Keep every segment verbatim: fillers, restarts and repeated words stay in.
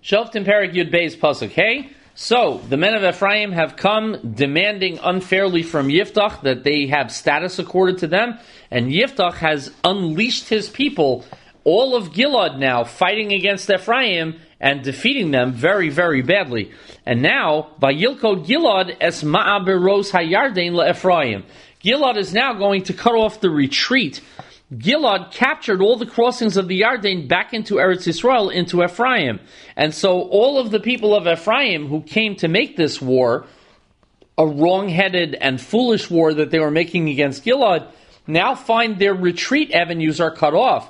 Shoftim Perek Yud Beis Pasuk Hey. So, the men of Ephraim have come demanding unfairly from Yiftach that they have status accorded to them, and Yiftach has unleashed his people, all of Gilad now, fighting against Ephraim and defeating them very, very badly. And now, Vayilkod Gilad es ma'aberos hayarden le'Ephraim. Gilad is now going to cut off the retreat. Gilad captured all the crossings of the Yarden back into Eretz Yisrael, into Ephraim. And so all of the people of Ephraim who came to make this war, a wrong-headed and foolish war that they were making against Gilad, now find their retreat avenues are cut off.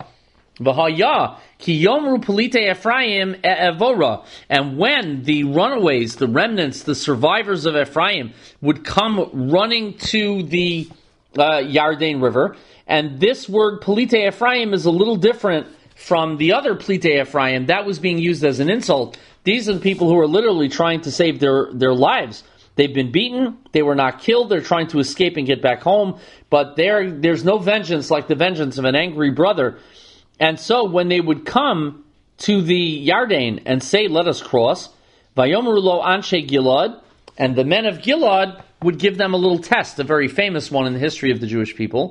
V'haya ki yomru pelite Ephraim e'evora. And when the runaways, the remnants, the survivors of Ephraim would come running to the uh, Yarden River, and this word pelite Ephraim is a little different from the other pelite Ephraim. That was being used as an insult. These are the people who are literally trying to save their, their lives. They've been beaten, they were not killed, they're trying to escape and get back home, but there, there's no vengeance like the vengeance of an angry brother. And so when they would come to the Yarden and say, let us cross, Vayomru lo anshe Gilad, and the men of Gilad would give them a little test, a very famous one in the history of the Jewish people.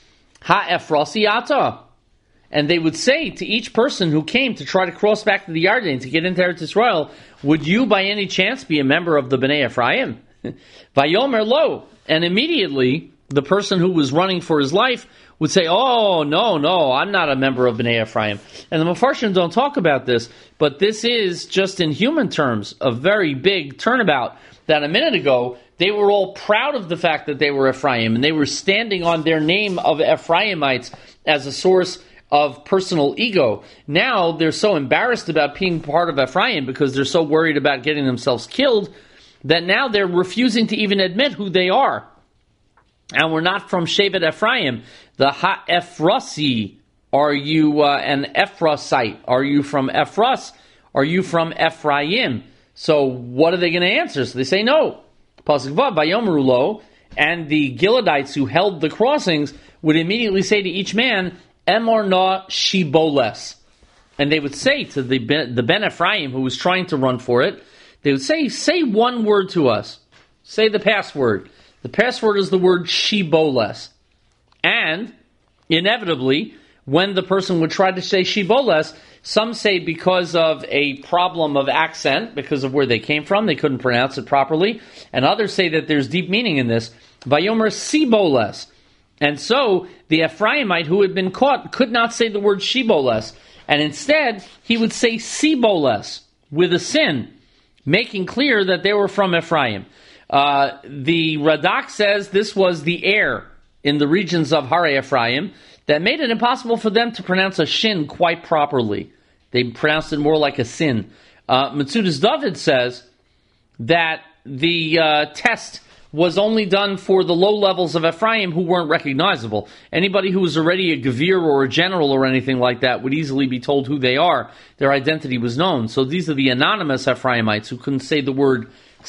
Ha-Ephrasi ata. And they would say to each person who came to try to cross back to the Yarden to get into Eretz Yisrael, would you by any chance be a member of the Bnei Ephraim? Vayomer lo. And immediately, the person who was running for his life would say, oh, no, no, I'm not a member of Bnei Ephraim. And the Mefarshim don't talk about this, but this is, just in human terms, a very big turnabout. That a minute ago, they were all proud of the fact that they were Ephraim, and they were standing on their name of Ephraimites as a source of personal ego. Now they're so embarrassed about being part of Ephraim because they're so worried about getting themselves killed that now they're refusing to even admit who they are. And we're not from Shevet Ephraim. The Ha-Ephrasi, are you uh, an Ephrasite? Are you from Ephras? Are you from Ephraim? So what are they going to answer? So they say no. Pasuk Vav, Vayomru lo, and the Giladites who held the crossings would immediately say to each man, Emor na shiboles. And they would say to the Ben, the Ben Ephraim who was trying to run for it, they would say, say one word to us. Say the password. The password is the word shiboles. And, inevitably, when the person would try to say shiboles, some say because of a problem of accent, because of where they came from, they couldn't pronounce it properly. And others say that there's deep meaning in this. Vayomer siboles. And so, the Ephraimite who had been caught could not say the word shiboles. And instead, he would say siboles, with a sin, making clear that they were from Ephraim. Uh, the Radak says this was the air in the regions of Hare Ephraim that made it impossible for them to pronounce a shin quite properly. They pronounced it more like a sin. Uh, Metzudas David says that the uh, test was only done for the low levels of Ephraim who weren't recognizable. Anybody who was already a Gevir or a general or anything like that would easily be told who they are. Their identity was known. So these are the anonymous Ephraimites who couldn't say the word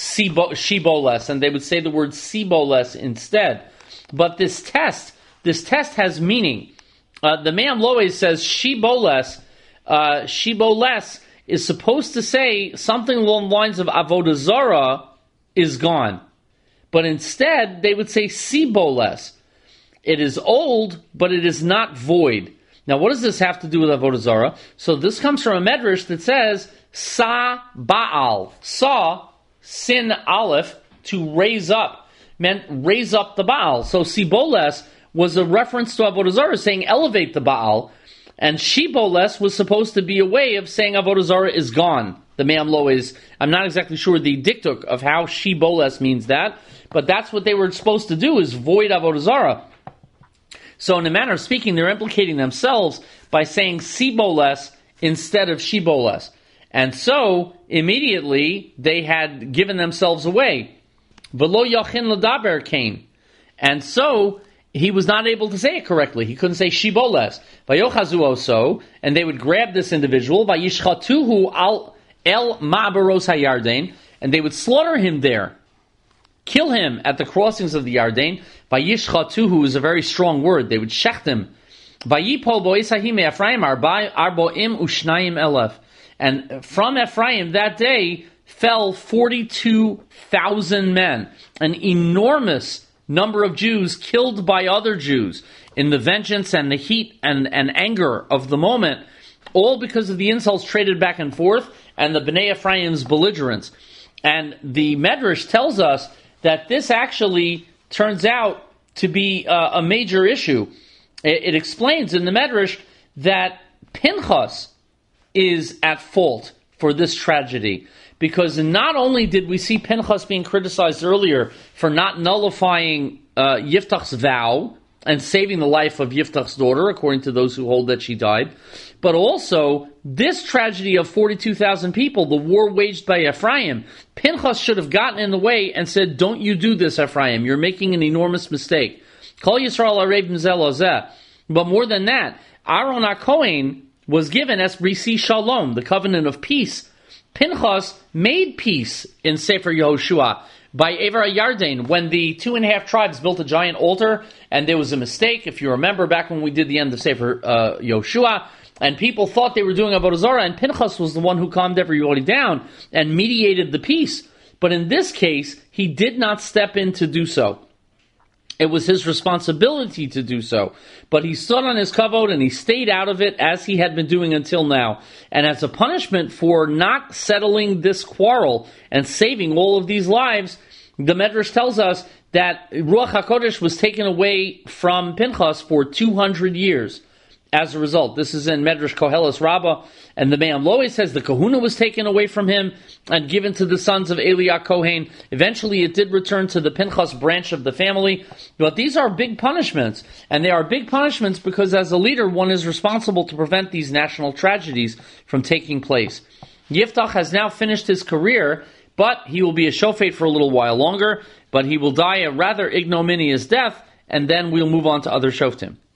Shiboles, and they would say the word Siboles instead. But this test, this test has meaning. Uh, the Me'am Lo'ez says Shiboles, uh, Shiboles is supposed to say something along the lines of Avodah Zarah is gone. But instead, they would say Siboles. It is old, but it is not void. Now, what does this have to do with Avodah Zarah? So this comes from a medrash that says Sa Baal. Sa, sin aleph, to raise up, meant raise up the Baal. So Siboles was a reference to Avodah Zarah, saying elevate the Baal. And Shiboles was supposed to be a way of saying Avodah Zarah is gone. The Me'am Lo'ez, I'm not exactly sure the diktuk of how Shiboles means that, but that's what they were supposed to do, is void Avodah Zarah. So in a manner of speaking, they're implicating themselves by saying Siboles instead of Shiboles. And so, immediately, they had given themselves away. V'lo yachin l'daber Cain. And so, he was not able to say it correctly. He couldn't say Shiboles. Vayochazu oso, and they would grab this individual, vayishchatuhu al el ma'aberos hayarden, and they would slaughter him there. Kill him at the crossings of the Yarden. Vayishchatuhu is a very strong word. They would shecht him. Vayipol bo'esahim Ephraim arboim ushnayim elef. And from Ephraim that day fell forty-two thousand men, an enormous number of Jews killed by other Jews in the vengeance and the heat and, and anger of the moment, all because of the insults traded back and forth and the Bnei Ephraim's belligerence. And the Medrash tells us that this actually turns out to be uh, a major issue. It, it explains in the Medrash that Pinchas is at fault for this tragedy, because not only did we see Pinchas being criticized earlier for not nullifying uh, Yiftach's vow and saving the life of Yiftach's daughter, according to those who hold that she died, but also this tragedy of forty-two thousand people, the war waged by Ephraim. Pinchas should have gotten in the way and said, don't you do this, Ephraim. You're making an enormous mistake. Kol Yisrael Arev Mzel Ozeh. But more than that, Aaron HaKohen was given as Brisi Shalom, the covenant of peace. Pinchas made peace in Sefer Yehoshua by Ever Yarden when the two and a half tribes built a giant altar, and there was a mistake. If you remember back when we did the end of Sefer uh, Yehoshua, and people thought they were doing Avodah Zarah, and Pinchas was the one who calmed everybody down and mediated the peace. But in this case, he did not step in to do so. It was his responsibility to do so. But he stood on his kavod and he stayed out of it as he had been doing until now. And as a punishment for not settling this quarrel and saving all of these lives, the Medrash tells us that Ruach HaKodesh was taken away from Pinchas for two hundred years. As a result, this is in Medrash Koheles Rabbah, and the Me'am Loeh says the kahuna was taken away from him and given to the sons of Eli Kohen. Eventually, it did return to the Pinchas branch of the family, but these are big punishments, and they are big punishments because as a leader, one is responsible to prevent these national tragedies from taking place. Yiftach has now finished his career, but he will be a shofet for a little while longer, but he will die a rather ignominious death, and then we'll move on to other shoftim.